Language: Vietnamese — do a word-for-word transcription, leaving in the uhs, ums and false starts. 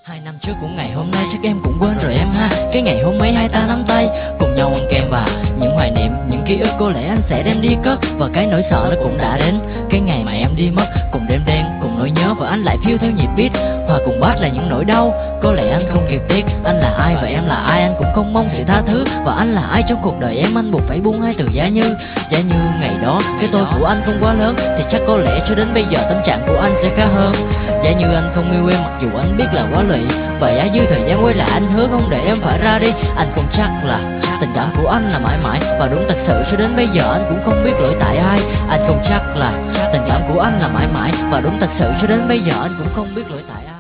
Hai năm trước của ngày hôm nay chắc em cũng quên rồi em ha. Cái ngày hôm ấy hai ta nắm tay cùng nhau ăn kem và những hoài niệm, những ký ức có lẽ anh sẽ đem đi cất. Và cái nỗi sợ nó cũng đã đến, cái ngày mà em đi mất cùng đêm đen, cùng nỗi nhớ và anh lại phiêu theo nhịp beat. Hòa cùng bass là những nỗi đau, có lẽ anh không kịp tiếc. Anh là ai và em là ai, anh cũng không mong sự tha thứ. Và anh là ai trong cuộc đời em, anh buộc phải buông hai từ giá như. Giá như ngày đó cái tôi của anh không quá lớn, thì chắc có lẽ cho đến bây giờ tâm trạng của anh sẽ khá hơn. Giá như anh không yêu em mặc dù anh biết là quá lụy. Và giá như thời gian quay lại anh hứa không để em phải ra đi. Anh không chắc là tình cảm của anh là mãi mãi, và đúng thật sự cho đến bây giờ anh cũng không biết lỗi tại ai. Anh không chắc là tình cảm của anh là mãi mãi, và đúng thật sự cho đến bây giờ anh cũng không biết lỗi tại ai.